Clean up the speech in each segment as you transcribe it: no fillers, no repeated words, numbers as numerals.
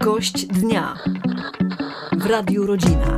Gość dnia w Radiu Rodzina.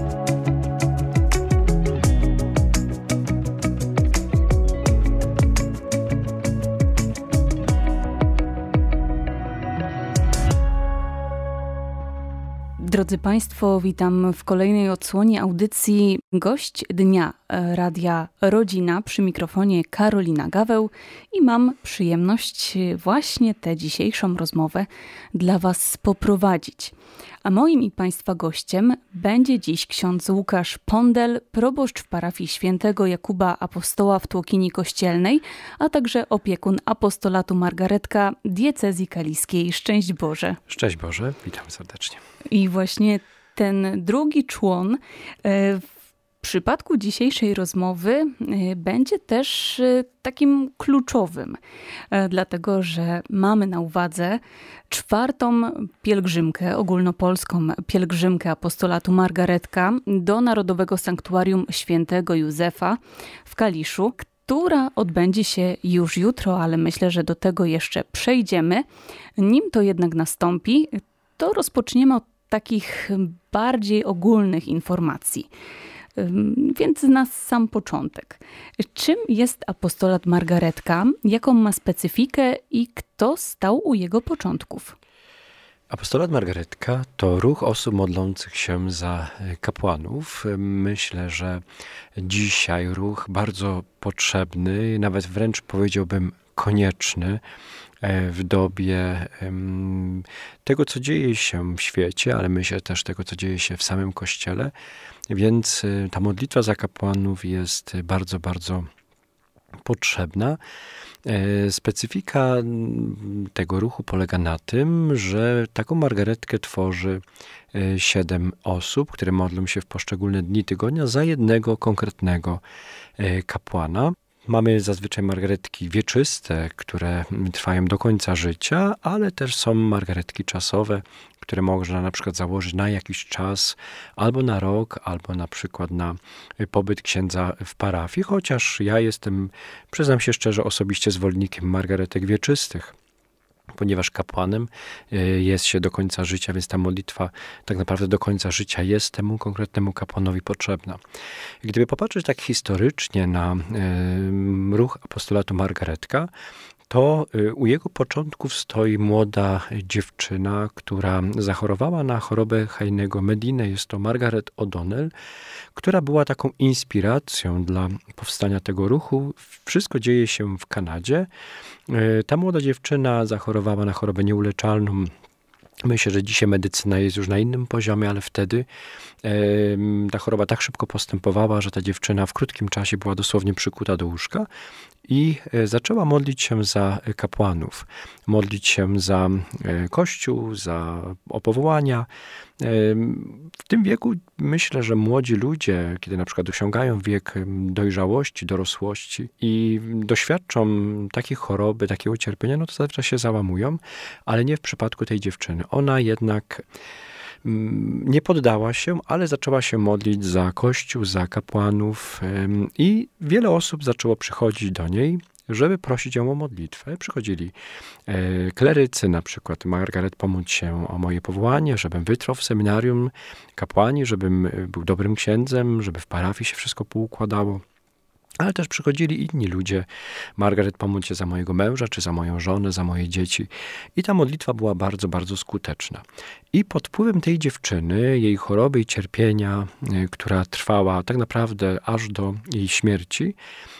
Drodzy Państwo, witam w kolejnej odsłonie audycji Gość Dnia Radia Rodzina. Przy mikrofonie Karolina Gaweł i mam przyjemność właśnie tę dzisiejszą rozmowę dla Was poprowadzić. A moim i Państwa gościem będzie dziś ksiądz Łukasz Pondel, proboszcz w parafii świętego Jakuba Apostoła w Tłokini Kościelnej, a także opiekun apostolatu Margaretka diecezji kaliskiej. Szczęść Boże. Szczęść Boże, witam serdecznie. I właśnie ten drugi człon w przypadku dzisiejszej rozmowy będzie też takim kluczowym, dlatego że mamy na uwadze 4. pielgrzymkę, ogólnopolską pielgrzymkę apostolatu Margaretka do Narodowego Sanktuarium Świętego Józefa w Kaliszu, która odbędzie się już jutro, ale myślę, że do tego jeszcze przejdziemy. Nim to jednak nastąpi, to rozpoczniemy od takich bardziej ogólnych informacji. Więc na sam początek. Czym jest apostolat Margaretka? Jaką ma specyfikę i kto stał u jego początków? Apostolat Margaretka to ruch osób modlących się za kapłanów. Myślę, że dzisiaj ruch bardzo potrzebny, nawet wręcz powiedziałbym konieczny w dobie tego, co dzieje się w świecie, ale myślę też tego, co dzieje się w samym Kościele. Więc ta modlitwa za kapłanów jest bardzo, bardzo potrzebna. Specyfika tego ruchu polega na tym, że taką margaretkę tworzy 7 osób, które modlą się w poszczególne dni tygodnia za jednego konkretnego kapłana. Mamy zazwyczaj margaretki wieczyste, które trwają do końca życia, ale też są margaretki czasowe, które można na przykład założyć na jakiś czas, albo na rok, albo na przykład na pobyt księdza w parafii, chociaż ja jestem, przyznam się szczerze, osobiście zwolennikiem margaretek wieczystych, ponieważ kapłanem jest się do końca życia, więc ta modlitwa tak naprawdę do końca życia jest temu konkretnemu kapłanowi potrzebna. Gdyby popatrzeć tak historycznie na ruch apostolatu Margaretka, to u jego początków stoi młoda dziewczyna, która zachorowała na chorobę Heinego Medinę. Jest to Margaret O'Donnell, która była taką inspiracją dla powstania tego ruchu. Wszystko dzieje się w Kanadzie. Ta młoda dziewczyna zachorowała na chorobę nieuleczalną. Myślę, że dzisiaj medycyna jest już na innym poziomie, ale wtedy ta choroba tak szybko postępowała, że ta dziewczyna w krótkim czasie była dosłownie przykuta do łóżka i zaczęła modlić się za kapłanów, modlić się za Kościół, o powołania. W tym wieku myślę, że młodzi ludzie, kiedy na przykład osiągają wiek dojrzałości, dorosłości i doświadczą takiej choroby, takiego cierpienia, no to zawsze się załamują, ale nie w przypadku tej dziewczyny. Ona jednak nie poddała się, ale zaczęła się modlić za Kościół, za kapłanów i wiele osób zaczęło przychodzić do niej, żeby prosić ją o modlitwę. Przychodzili klerycy, na przykład Margaret, pomóc się o moje powołanie, żebym wytrwał w seminarium, kapłani, żebym był dobrym księdzem, żeby w parafii się wszystko poukładało. Ale też przychodzili inni ludzie. Margaret, pomóc się za mojego męża, czy za moją żonę, za moje dzieci. I ta modlitwa była bardzo, bardzo skuteczna. I pod wpływem tej dziewczyny, jej choroby i cierpienia, która trwała tak naprawdę aż do jej śmierci,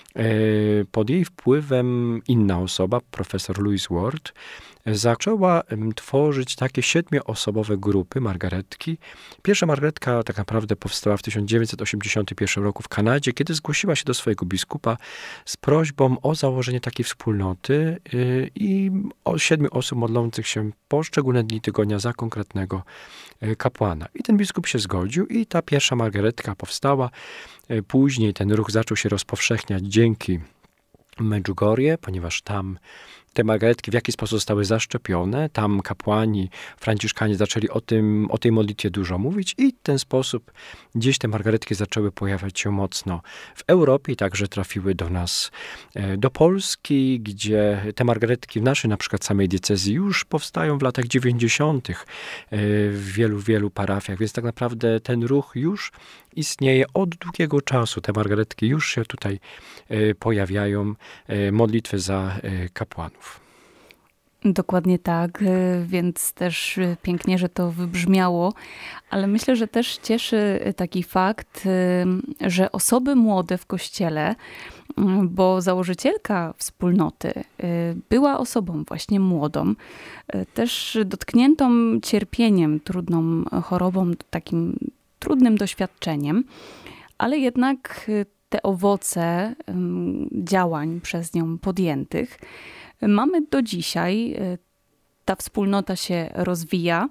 pod jej wpływem inna osoba, profesor Louise Ward, zaczęła tworzyć takie 7-osobowe grupy margaretki. Pierwsza margaretka tak naprawdę powstała w 1981 roku w Kanadzie, kiedy zgłosiła się do swojego biskupa z prośbą o założenie takiej wspólnoty i o 7 osób modlących się poszczególne dni tygodnia za konkretnego kapłana. I ten biskup się zgodził i ta pierwsza margaretka powstała. Później ten ruch zaczął się rozpowszechniać dzięki Medjugorje, ponieważ tam te margaretki w jaki sposób zostały zaszczepione. Tam kapłani, franciszkanie zaczęli o tej modlitwie dużo mówić i w ten sposób gdzieś te margaretki zaczęły pojawiać się mocno w Europie i także trafiły do nas, do Polski, gdzie te margaretki w naszej na przykład samej diecezji już powstają w latach 90. w wielu parafiach, więc tak naprawdę ten ruch już istnieje od długiego czasu. Te margaretki już się tutaj pojawiają, modlitwy za kapłanów. Dokładnie tak, więc też pięknie, że to wybrzmiało, ale myślę, że też cieszy taki fakt, że osoby młode w Kościele, bo założycielka wspólnoty była osobą właśnie młodą, też dotkniętą cierpieniem, trudną chorobą, takim trudnym doświadczeniem, ale jednak te owoce działań przez nią podjętych mamy do dzisiaj. Ta wspólnota się rozwija.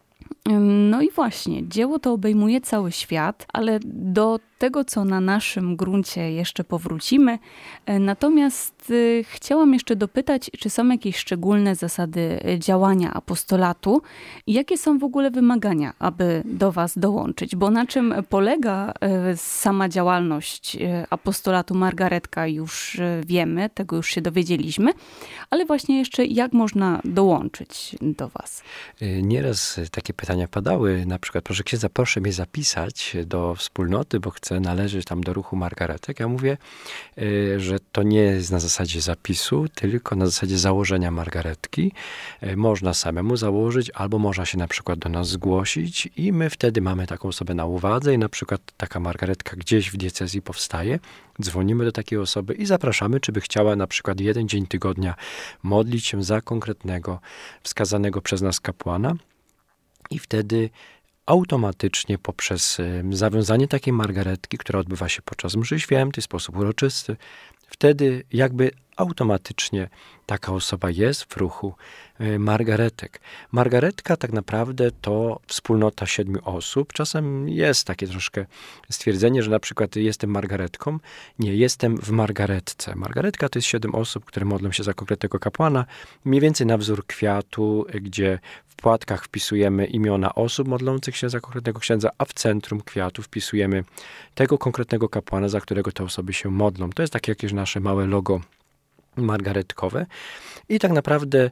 No i właśnie, dzieło to obejmuje cały świat, ale do tego, co na naszym gruncie jeszcze powrócimy. Natomiast chciałam jeszcze dopytać, czy są jakieś szczególne zasady działania apostolatu i jakie są w ogóle wymagania, aby do was dołączyć? Bo na czym polega sama działalność apostolatu Margaretka już wiemy, tego już się dowiedzieliśmy, ale właśnie jeszcze jak można dołączyć do was? Nieraz takie pytania padały, na przykład proszę księdza, proszę mnie zapisać do wspólnoty, bo chcę należeć tam do ruchu Margaretek. Ja mówię, że to nie jest na zasadzie zapisu, tylko na zasadzie założenia Margaretki. Można samemu założyć, albo można się na przykład do nas zgłosić i my wtedy mamy taką osobę na uwadze i na przykład taka Margaretka gdzieś w diecezji powstaje. Dzwonimy do takiej osoby i zapraszamy, czy by chciała na przykład jeden dzień tygodnia modlić się za konkretnego, wskazanego przez nas kapłana. I wtedy automatycznie poprzez zawiązanie takiej margaretki, która odbywa się podczas mszy świętej w sposób uroczysty, wtedy jakby automatycznie taka osoba jest w ruchu margaretek. Margaretka tak naprawdę to wspólnota 7 osób. Czasem jest takie troszkę stwierdzenie, że na przykład jestem margaretką. Nie, jestem w margaretce. Margaretka to jest 7 osób, które modlą się za konkretnego kapłana. Mniej więcej na wzór kwiatu, gdzie w płatkach wpisujemy imiona osób modlących się za konkretnego księdza, a w centrum kwiatu wpisujemy tego konkretnego kapłana, za którego te osoby się modlą. To jest takie jakieś nasze małe logo margaretkowe. I tak naprawdę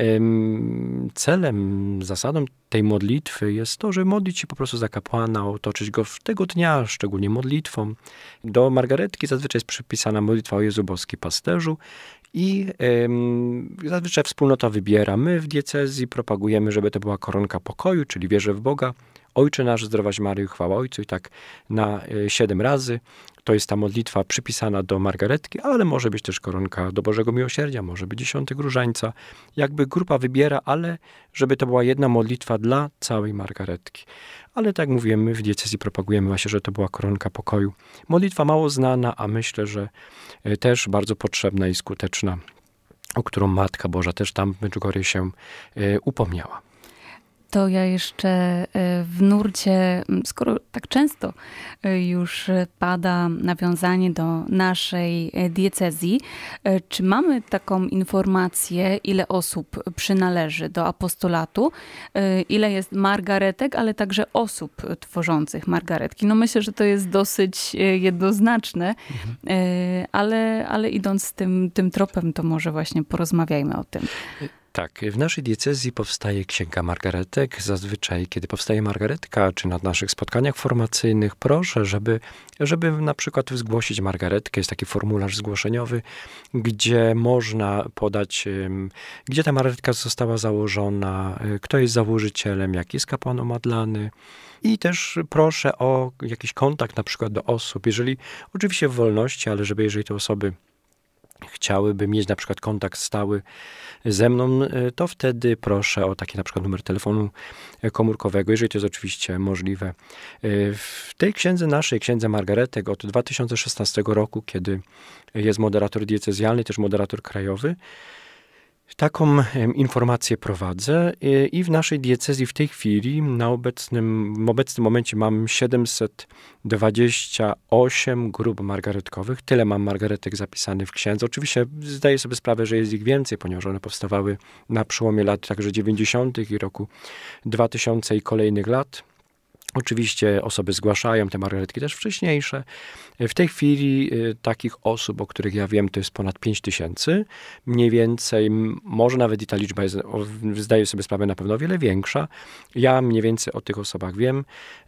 celem, zasadą tej modlitwy jest to, żeby modlić się po prostu za kapłana, otoczyć go tego dnia, szczególnie modlitwą. Do margaretki zazwyczaj jest przypisana modlitwa o Jezu Boski Pasterzu i zazwyczaj wspólnota wybiera. My w diecezji propagujemy, żeby to była koronka pokoju, czyli wierzę w Boga. Ojcze nasz, zdrowaś Maryjo, chwała Ojcu i tak na 7 razy. To jest ta modlitwa przypisana do margaretki, ale może być też koronka do Bożego Miłosierdzia, może być 10 różańca. Jakby grupa wybiera, ale żeby to była jedna modlitwa dla całej margaretki. Ale tak jak mówiłem, my w diecezji propagujemy właśnie, że to była koronka pokoju. Modlitwa mało znana, a myślę, że też bardzo potrzebna i skuteczna, o którą Matka Boża też tam w Medjugorje się upomniała. To ja jeszcze w nurcie, skoro tak często już pada nawiązanie do naszej diecezji, czy mamy taką informację, ile osób przynależy do apostolatu, ile jest margaretek, ale także osób tworzących margaretki? No myślę, że to jest dosyć jednoznaczne, ale idąc tym tropem, to może właśnie porozmawiajmy o tym. Tak, w naszej diecezji powstaje Księga Margaretek. Zazwyczaj, kiedy powstaje margaretka, czy na naszych spotkaniach formacyjnych, proszę, żeby na przykład zgłosić margaretkę. Jest taki formularz zgłoszeniowy, gdzie można podać, gdzie ta margaretka została założona, kto jest założycielem, jaki jest kapłan omadlany. I też proszę o jakiś kontakt na przykład do osób, jeżeli oczywiście w wolności, ale jeżeli te osoby chciałyby mieć na przykład kontakt stały ze mną, to wtedy proszę o taki na przykład numer telefonu komórkowego, jeżeli to jest oczywiście możliwe. W tej księdze naszej, księdze Margaretek od 2016 roku, kiedy jest moderator diecezjalny, też moderator krajowy, Taką informację prowadzę i w naszej diecezji w tej chwili w obecnym momencie mam 728 grup margaretkowych. Tyle mam margaretek zapisanych w księdze. Oczywiście zdaję sobie sprawę, że jest ich więcej, ponieważ one powstawały na przełomie lat także 90. i roku 2000 i kolejnych lat. Oczywiście osoby zgłaszają te margaretki też wcześniejsze. W tej chwili takich osób, o których ja wiem, to jest ponad 5000. Mniej więcej, może nawet i ta liczba jest, zdaję sobie sprawę, na pewno o wiele większa. Ja mniej więcej o tych osobach wiem.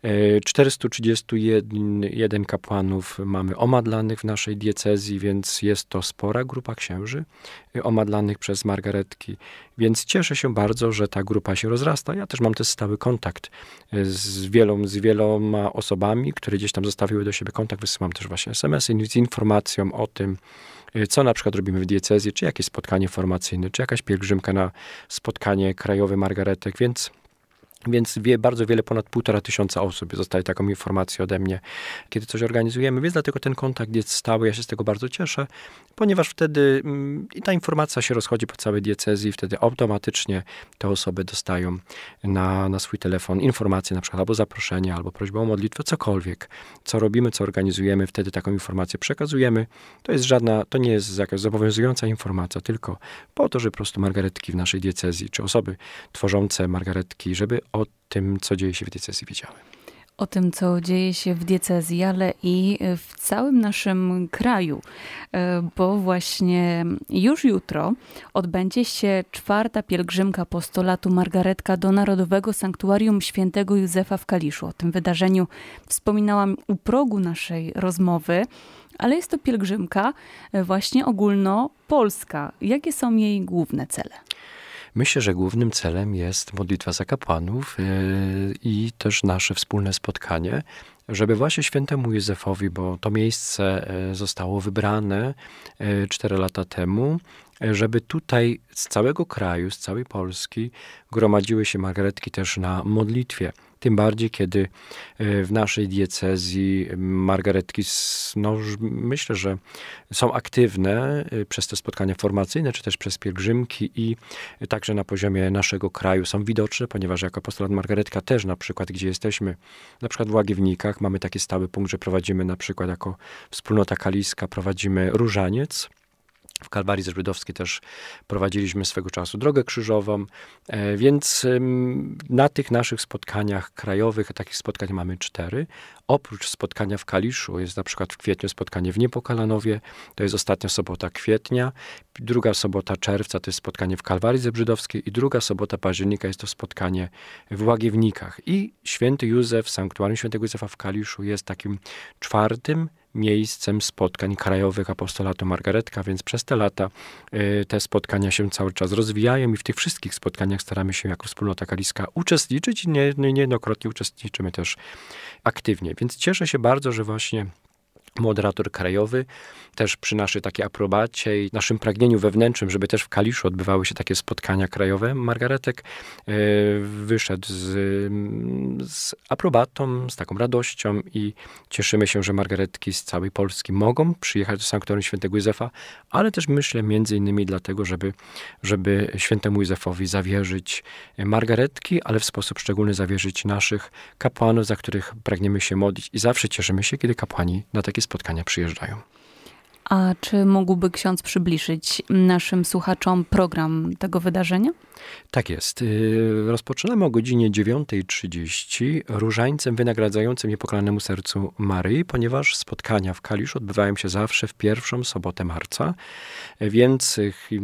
431 kapłanów mamy omadlanych w naszej diecezji, więc jest to spora grupa księży omadlanych przez margaretki. Więc cieszę się bardzo, że ta grupa się rozrasta. Ja też mam też stały kontakt z wieloma osobami, które gdzieś tam zostawiły do siebie kontakt. Wysyłam też właśnie SMS-y z informacją o tym, co na przykład robimy w diecezji, czy jakieś spotkanie formacyjne, czy jakaś pielgrzymka na spotkanie krajowe margaretek, więc bardzo wiele, ponad 1500 osób dostaje taką informację ode mnie, kiedy coś organizujemy, więc dlatego ten kontakt jest stały. Ja się z tego bardzo cieszę, ponieważ wtedy i ta informacja się rozchodzi po całej diecezji, wtedy automatycznie te osoby dostają na swój telefon informacje, na przykład albo zaproszenie, albo prośbę o modlitwę, cokolwiek, co robimy, co organizujemy, wtedy taką informację przekazujemy. To nie jest jakaś zobowiązująca informacja, tylko po to, żeby po prostu margaretki w naszej diecezji, czy osoby tworzące margaretki, żeby o tym, co dzieje się w diecezji, wiedziały. O tym, co dzieje się w diecezji, ale i w całym naszym kraju, bo właśnie już jutro odbędzie się 4. pielgrzymka apostolatu Margaretka do Narodowego Sanktuarium Świętego Józefa w Kaliszu. O tym wydarzeniu wspominałam u progu naszej rozmowy, ale jest to pielgrzymka właśnie ogólnopolska. Jakie są jej główne cele? Myślę, że głównym celem jest modlitwa za kapłanów i też nasze wspólne spotkanie, żeby właśnie świętemu Józefowi, bo to miejsce zostało wybrane 4 lata temu, żeby tutaj z całego kraju, z całej Polski gromadziły się margaretki też na modlitwie. Tym bardziej, kiedy w naszej diecezji margaretki, myślę, że są aktywne przez te spotkania formacyjne, czy też przez pielgrzymki i także na poziomie naszego kraju są widoczne, ponieważ jako apostolat Margaretka też na przykład, gdzie jesteśmy, na przykład w Łagiewnikach, mamy taki stały punkt, że prowadzimy na przykład jako wspólnota kaliska, prowadzimy różaniec. W Kalwarii Żydowskiej też prowadziliśmy swego czasu drogę krzyżową, więc na tych naszych spotkaniach krajowych, takich spotkań mamy 4. Oprócz spotkania w Kaliszu jest na przykład w kwietniu spotkanie w Niepokalanowie, to jest ostatnia sobota kwietnia, 2. sobota czerwca to jest spotkanie w Kalwarii Żydowskiej i 2. sobota października jest to spotkanie w Łagiewnikach. I święty Józef, sanktuarium świętego Józefa w Kaliszu jest takim 4. miejscem spotkań krajowych apostolatu Margaretka, więc przez te lata te spotkania się cały czas rozwijają i w tych wszystkich spotkaniach staramy się jako wspólnota kaliska uczestniczyć i niejednokrotnie uczestniczymy też aktywnie. Więc cieszę się bardzo, że właśnie moderator krajowy też przy naszej takiej aprobacie i naszym pragnieniu wewnętrznym, żeby też w Kaliszu odbywały się takie spotkania krajowe margaretek, wyszedł z aprobatą, z taką radością i cieszymy się, że margaretki z całej Polski mogą przyjechać do Sanktuarium Świętego Józefa, ale też myślę między innymi dlatego, żeby Świętemu Józefowi zawierzyć margaretki, ale w sposób szczególny zawierzyć naszych kapłanów, za których pragniemy się modlić i zawsze cieszymy się, kiedy kapłani na takie spotkania przyjeżdżają. A czy mógłby ksiądz przybliżyć naszym słuchaczom program tego wydarzenia? Tak jest. Rozpoczynamy o godzinie 9:30 różańcem wynagradzającym Niepokalanemu Sercu Maryi, ponieważ spotkania w Kaliszu odbywają się zawsze w 1. sobotę marca, więc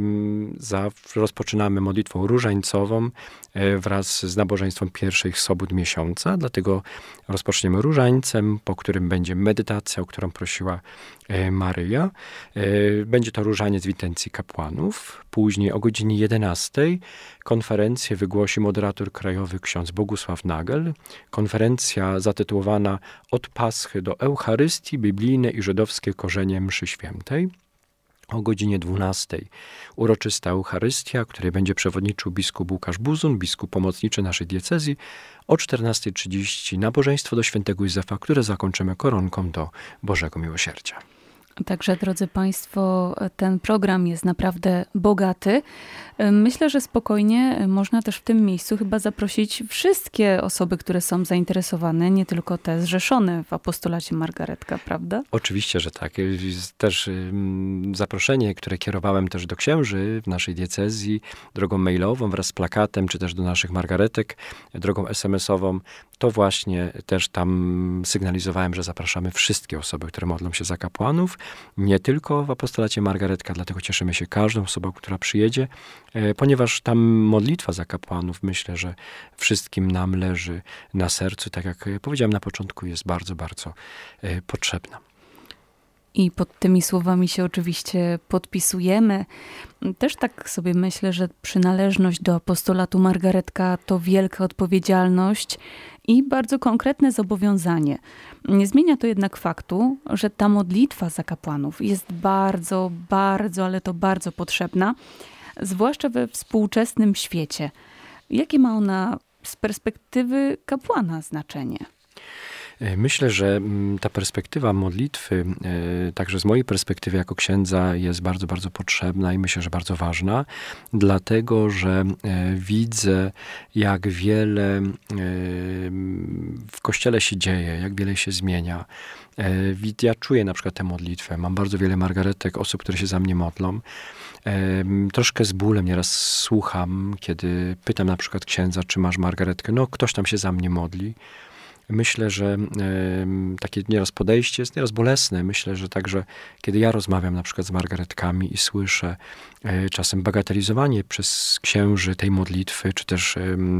rozpoczynamy modlitwą różańcową wraz z nabożeństwem pierwszych sobót miesiąca, dlatego rozpoczniemy różańcem, po którym będzie medytacja, o którą prosiła Maryja. Będzie to różaniec w intencji kapłanów. Później o godzinie 11:00 konferencję wygłosi moderator krajowy ksiądz Bogusław Nagel. Konferencja zatytułowana Od Paschy do Eucharystii, biblijne i żydowskie korzenie mszy świętej. O godzinie 12:00 uroczysta Eucharystia, której będzie przewodniczył biskup Łukasz Buzun, biskup pomocniczy naszej diecezji. O 14:30 nabożeństwo do świętego Józefa, które zakończymy koronką do Bożego Miłosierdzia. Także, drodzy Państwo, ten program jest naprawdę bogaty. Myślę, że spokojnie można też w tym miejscu chyba zaprosić wszystkie osoby, które są zainteresowane, nie tylko te zrzeszone w apostolacie Margaretka, prawda? Oczywiście, że tak. Jest też zaproszenie, które kierowałem też do księży w naszej diecezji, drogą mailową wraz z plakatem, czy też do naszych margaretek, drogą SMS-ową. To właśnie też tam sygnalizowałem, że zapraszamy wszystkie osoby, które modlą się za kapłanów, nie tylko w apostolacie Margaretka, dlatego cieszymy się każdą osobą, która przyjedzie, ponieważ tam modlitwa za kapłanów, myślę, że wszystkim nam leży na sercu, tak jak powiedziałem na początku, jest bardzo, bardzo potrzebna. I pod tymi słowami się oczywiście podpisujemy. Też tak sobie myślę, że przynależność do apostolatu Margaretka to wielka odpowiedzialność i bardzo konkretne zobowiązanie. Nie zmienia to jednak faktu, że ta modlitwa za kapłanów jest bardzo, bardzo, ale to bardzo potrzebna, zwłaszcza we współczesnym świecie. Jakie ma ona z perspektywy kapłana znaczenie? Myślę, że ta perspektywa modlitwy, także z mojej perspektywy jako księdza, jest bardzo, bardzo potrzebna i myślę, że bardzo ważna, dlatego, że widzę, jak wiele w Kościele się dzieje, jak wiele się zmienia. Ja czuję na przykład tę modlitwę. Mam bardzo wiele margaretek, osób, które się za mnie modlą. Troszkę z bólem nieraz słucham, kiedy pytam na przykład księdza, czy masz margaretkę. No, ktoś tam się za mnie modli. Myślę, że takie nieraz podejście jest nieraz bolesne. Myślę, że także kiedy ja rozmawiam na przykład z margaretkami i słyszę czasem bagatelizowanie przez księży tej modlitwy, czy też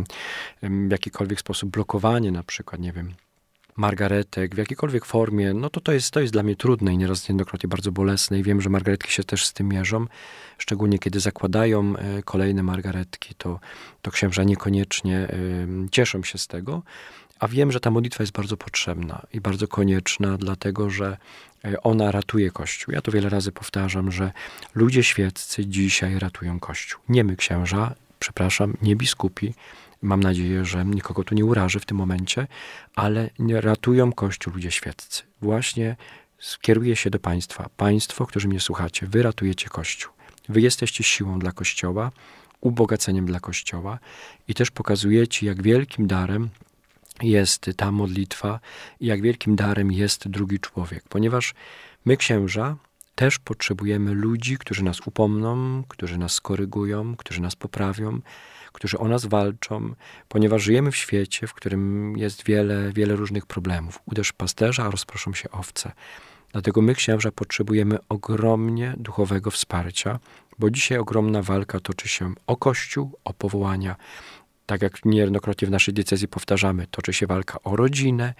w jakikolwiek sposób blokowanie na przykład, nie wiem, margaretek w jakiejkolwiek formie, no to jest dla mnie trudne i nieraz niejednokrotnie bardzo bolesne i wiem, że margaretki się też z tym mierzą. Szczególnie kiedy zakładają kolejne margaretki, to księża niekoniecznie cieszą się z tego. A wiem, że ta modlitwa jest bardzo potrzebna i bardzo konieczna, dlatego że ona ratuje Kościół. Ja to wiele razy powtarzam, że ludzie świeccy dzisiaj ratują Kościół. Nie my księża, przepraszam, nie biskupi. Mam nadzieję, że nikogo tu nie urażę w tym momencie, ale ratują Kościół ludzie świeccy. Właśnie skieruję się do Państwa. Państwo, którzy mnie słuchacie, wy ratujecie Kościół. Wy jesteście siłą dla Kościoła, ubogaceniem dla Kościoła i też pokazujecie, jak wielkim darem jest ta modlitwa i jak wielkim darem jest drugi człowiek. Ponieważ my, księża, też potrzebujemy ludzi, którzy nas upomną, którzy nas skorygują, którzy nas poprawią, którzy o nas walczą, ponieważ żyjemy w świecie, w którym jest wiele, wiele różnych problemów. Uderz pasterza, a rozproszą się owce. Dlatego my, księża, potrzebujemy ogromnie duchowego wsparcia, bo dzisiaj ogromna walka toczy się o Kościół, o powołania. Tak jak niejednokrotnie w naszej diecezji powtarzamy, toczy się walka o rodzinę,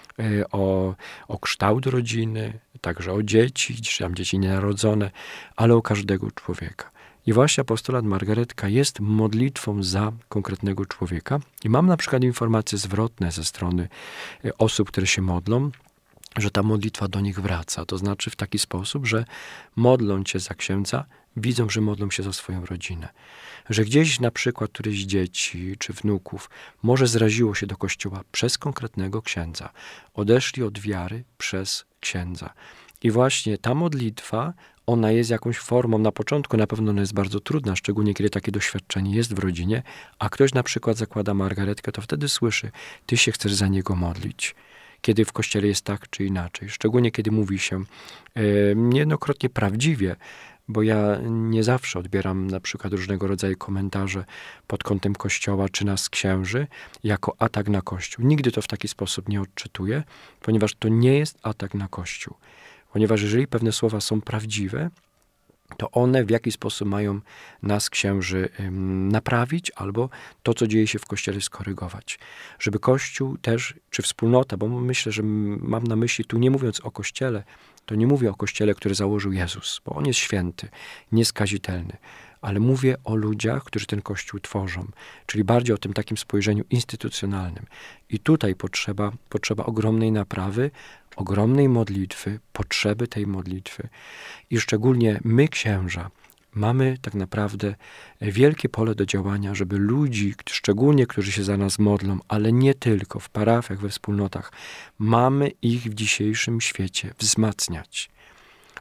o kształt rodziny, także o dzieci, czy tam dzieci nienarodzone, ale o każdego człowieka. I właśnie apostolat Margaretka jest modlitwą za konkretnego człowieka. I mam na przykład informacje zwrotne ze strony osób, które się modlą, że ta modlitwa do nich wraca. To znaczy w taki sposób, że modlą się za księdza, widzą, że modlą się za swoją rodzinę. Że gdzieś na przykład któreś dzieci czy wnuków może zraziło się do Kościoła przez konkretnego księdza. Odeszli od wiary przez księdza. I właśnie ta modlitwa, ona jest jakąś formą, na początku na pewno ona jest bardzo trudna, szczególnie kiedy takie doświadczenie jest w rodzinie, a ktoś na przykład zakłada margaretkę, to wtedy słyszy, ty się chcesz za niego modlić. Kiedy w Kościele jest tak czy inaczej. Szczególnie kiedy mówi się niejednokrotnie prawdziwie, bo ja nie zawsze odbieram na przykład różnego rodzaju komentarze pod kątem Kościoła czy nas księży jako atak na Kościół. Nigdy to w taki sposób nie odczytuję, ponieważ to nie jest atak na Kościół. Ponieważ jeżeli pewne słowa są prawdziwe, to one w jakiś sposób mają nas, księży, naprawić albo to, co dzieje się w Kościele, skorygować. Żeby Kościół też, czy wspólnota, bo myślę, że mam na myśli tu, nie mówiąc o Kościele, to nie mówię o Kościele, który założył Jezus, bo On jest święty, nieskazitelny, ale mówię o ludziach, którzy ten Kościół tworzą, czyli bardziej o tym takim spojrzeniu instytucjonalnym. I tutaj potrzeba ogromnej naprawy, ogromnej modlitwy, potrzeby tej modlitwy. I szczególnie my, księża, mamy tak naprawdę wielkie pole do działania, żeby ludzi, szczególnie którzy się za nas modlą, ale nie tylko, w parafiach, we wspólnotach, mamy ich w dzisiejszym świecie wzmacniać.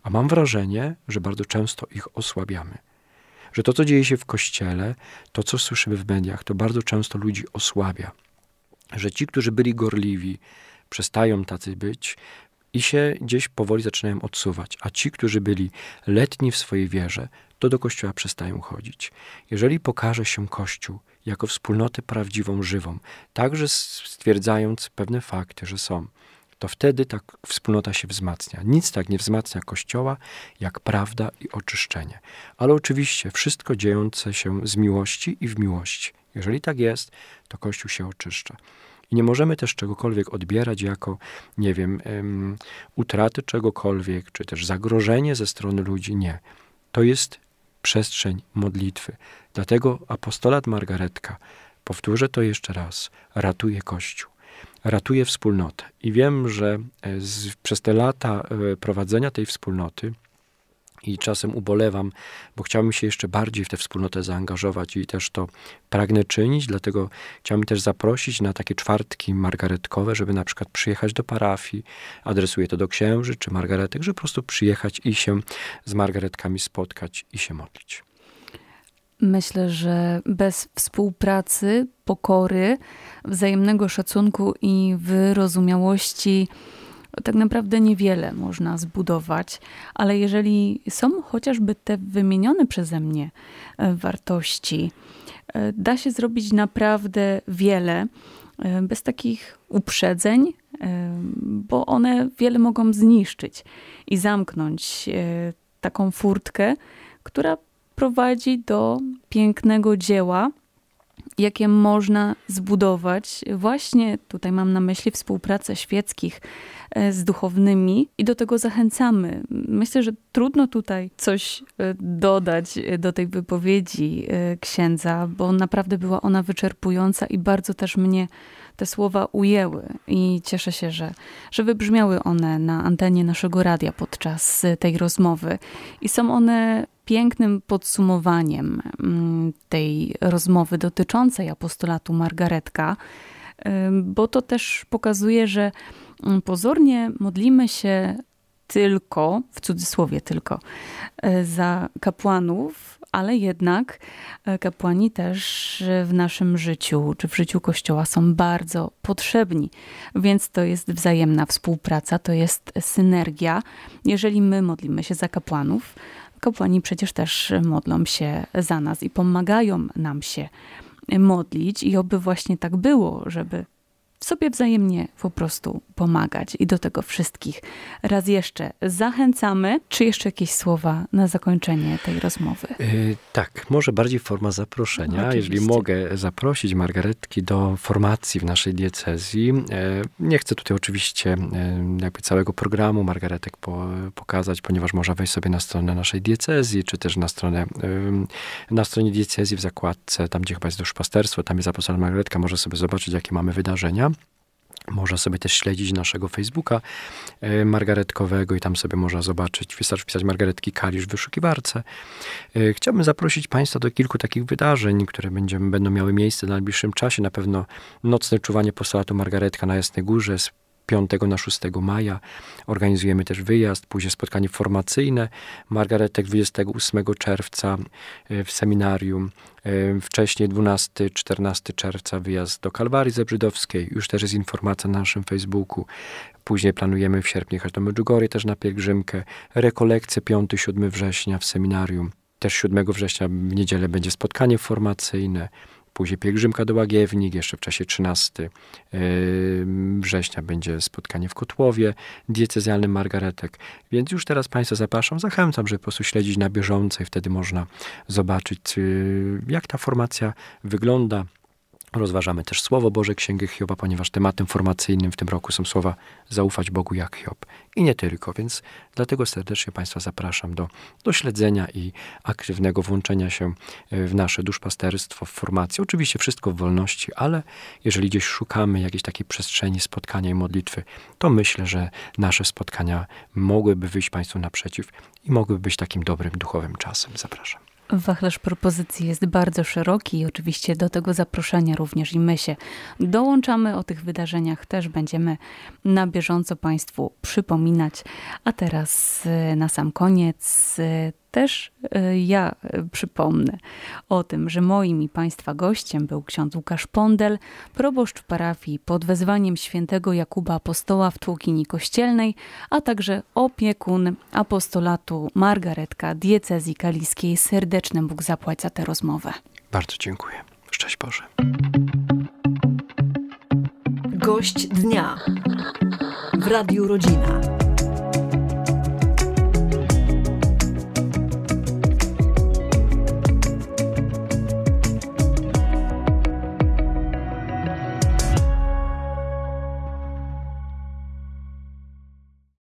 A mam wrażenie, że bardzo często ich osłabiamy. Że to, co dzieje się w Kościele, to, co słyszymy w mediach, to bardzo często ludzi osłabia. Że ci, którzy byli gorliwi, przestają tacy być i się gdzieś powoli zaczynają odsuwać. A ci, którzy byli letni w swojej wierze, to do Kościoła przestają chodzić. Jeżeli pokaże się Kościół jako wspólnotę prawdziwą, żywą, także stwierdzając pewne fakty, że są, to wtedy ta wspólnota się wzmacnia. Nic tak nie wzmacnia Kościoła, jak prawda i oczyszczenie. Ale oczywiście wszystko dziejące się z miłości i w miłości. Jeżeli tak jest, to Kościół się oczyszcza. I nie możemy też czegokolwiek odbierać jako, nie wiem, utraty czegokolwiek, czy też zagrożenie ze strony ludzi. Nie. To jest przestrzeń modlitwy. Dlatego apostolat Margaretka, powtórzę to jeszcze raz, ratuje Kościół. Ratuje wspólnotę. I wiem, że przez te lata prowadzenia tej wspólnoty i czasem ubolewam, bo chciałbym się jeszcze bardziej w tę wspólnotę zaangażować i też to pragnę czynić, dlatego chciałbym też zaprosić na takie czwartki margaretkowe, żeby na przykład przyjechać do parafii, adresuję to do księży czy margaretek, żeby po prostu przyjechać i się z margaretkami spotkać i się modlić. Myślę, że bez współpracy, pokory, wzajemnego szacunku i wyrozumiałości tak naprawdę niewiele można zbudować, ale jeżeli są chociażby te wymienione przeze mnie wartości, da się zrobić naprawdę wiele bez takich uprzedzeń, bo one wiele mogą zniszczyć i zamknąć taką furtkę, która prowadzi do pięknego dzieła, jakie można zbudować. Właśnie tutaj mam na myśli współpracę świeckich z duchownymi i do tego zachęcamy. Myślę, że trudno tutaj coś dodać do tej wypowiedzi księdza, bo naprawdę była ona wyczerpująca i bardzo też mnie te słowa ujęły i cieszę się, że wybrzmiały one na antenie naszego radia podczas tej rozmowy i są one pięknym podsumowaniem tej rozmowy dotyczącej apostolatu Margaretka, bo to też pokazuje, że pozornie modlimy się tylko, w cudzysłowie tylko, za kapłanów, ale jednak kapłani też w naszym życiu, czy w życiu Kościoła są bardzo potrzebni. Więc to jest wzajemna współpraca, to jest synergia. Jeżeli my modlimy się za kapłanów, kapłani przecież też modlą się za nas i pomagają nam się modlić i oby właśnie tak było, żeby sobie wzajemnie po prostu pomagać i do tego wszystkich raz jeszcze zachęcamy. Czy jeszcze jakieś słowa na zakończenie tej rozmowy? Tak, może bardziej forma zaproszenia. Oczywiście. Jeżeli mogę zaprosić margaretki do formacji w naszej diecezji. Nie chcę tutaj oczywiście jakby całego programu margaretek pokazać, ponieważ można wejść sobie na stronę naszej diecezji, czy też na stronie diecezji w zakładce, tam gdzie chyba jest duszpasterstwo, tam jest apostolat Margaretka, może sobie zobaczyć, jakie mamy wydarzenia. Można sobie też śledzić naszego Facebooka margaretkowego i tam sobie można zobaczyć, wystarczy wpisać Margaretki Kalisz w wyszukiwarce. Chciałbym zaprosić Państwa do kilku takich wydarzeń, które będą miały miejsce w najbliższym czasie. Na pewno nocne czuwanie apostolatu Margaretka na Jasnej Górze z 5 na 6 maja. Organizujemy też wyjazd, później spotkanie formacyjne margaretek 28 czerwca w seminarium. Wcześniej 12-14 czerwca wyjazd do Kalwarii Zebrzydowskiej. Już też jest informacja na naszym Facebooku. Później planujemy w sierpniu jechać do Medjugorje też na pielgrzymkę. Rekolekcje 5-7 września w seminarium. Też 7 września w niedzielę będzie spotkanie formacyjne. Później pielgrzymka do Łagiewnik, jeszcze w czasie 13 września będzie spotkanie w Kotłowie diecezjalnym margaretek. Więc już teraz Państwa zapraszam, zachęcam, żeby po prostu śledzić na bieżąco i wtedy można zobaczyć, jak ta formacja wygląda. Rozważamy też Słowo Boże Księgi Hioba, ponieważ tematem formacyjnym w tym roku są słowa zaufać Bogu jak Hiob. I nie tylko, więc dlatego serdecznie Państwa zapraszam do śledzenia i aktywnego włączenia się w nasze duszpasterstwo, w formację. Oczywiście wszystko w wolności, ale jeżeli gdzieś szukamy jakiejś takiej przestrzeni spotkania i modlitwy, to myślę, że nasze spotkania mogłyby wyjść Państwu naprzeciw i mogłyby być takim dobrym duchowym czasem. Zapraszam. Wachlarz propozycji jest bardzo szeroki i oczywiście do tego zaproszenia również i my się dołączamy. O tych wydarzeniach też będziemy na bieżąco Państwu przypominać. A teraz na sam koniec też ja przypomnę o tym, że moim i Państwa gościem był ksiądz Łukasz Pondel, proboszcz w parafii pod wezwaniem świętego Jakuba Apostoła w Tłokini Kościelnej, a także opiekun apostolatu Margaretka Diecezji Kaliskiej. Serdeczny Bóg zapłać za tę rozmowę. Bardzo dziękuję. Szczęść Boże. Gość dnia w Radiu Rodzina.